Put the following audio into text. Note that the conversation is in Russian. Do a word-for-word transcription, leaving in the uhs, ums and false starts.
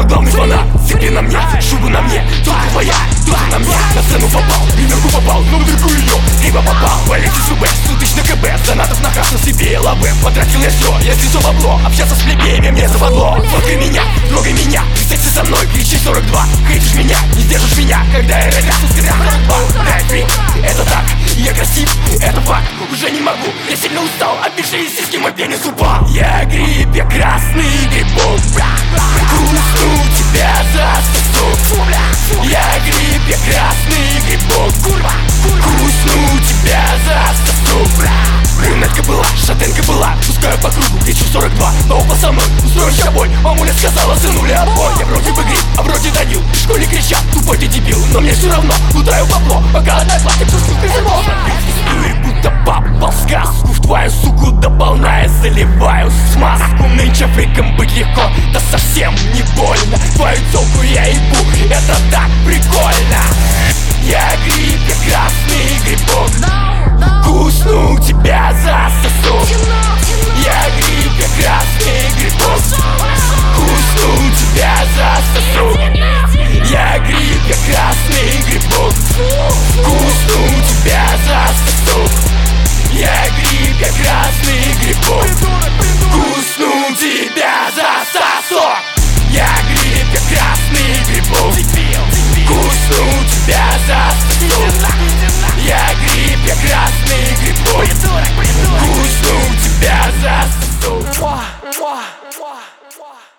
главный фанат. Цепи на мне, шубу на мне, только твоя, тоже на мне. На сцену попал, примерку попал, но в дырку ее либо попал. Валите зубы, сутыч на КБ, донатов на хас, на себе лавы. Потратил я все, я здесь бабло, общаться с плебеями мне западло. Фоткай меня, трогай меня, секси со мной, кричи сорок два. Хейтишь меня, не держишь меня, когда я рэпер, скрипя сорок два. Рэп, это так, я красив, это факт. Уже не могу, я сильно устал, от бешей сиськи мой пенис упал. Я гриб, я красный грибок, кусну тебя за сосок. Я гриб, я красный грибок, кусну тебя за сосок. Брюнетка была, шатенка была, пускаю по кругу, кричу сорок два. Толпа со мной, устрою щабой, мамуля сказала, сынули отбой. Я вроде бы гриб, а вроде Данил, в школе кричат, тупой ты дебил. Но мне все равно, лутаю бабло, пока одноклассник чувствует призывал. Будто попал в сказку, в твою суку до полна я заливаю смазку. Нынче фриком быть легко, да совсем не больно. Твою телку я ебу, это так прикольно. Я гриб, я красный грибок, кусну тебя за сосок. Я гриб, я красный грибок, кусну тебя за сосок. Я гриб, я красный грибок, кусну тебя за сосок. Я гриб, я красный грибок, кусну тебя за сосок. Я гриб, я красный грибок, кусну тебя за сосок. Я гриб, я красный грибок, кусну тебя за сосок.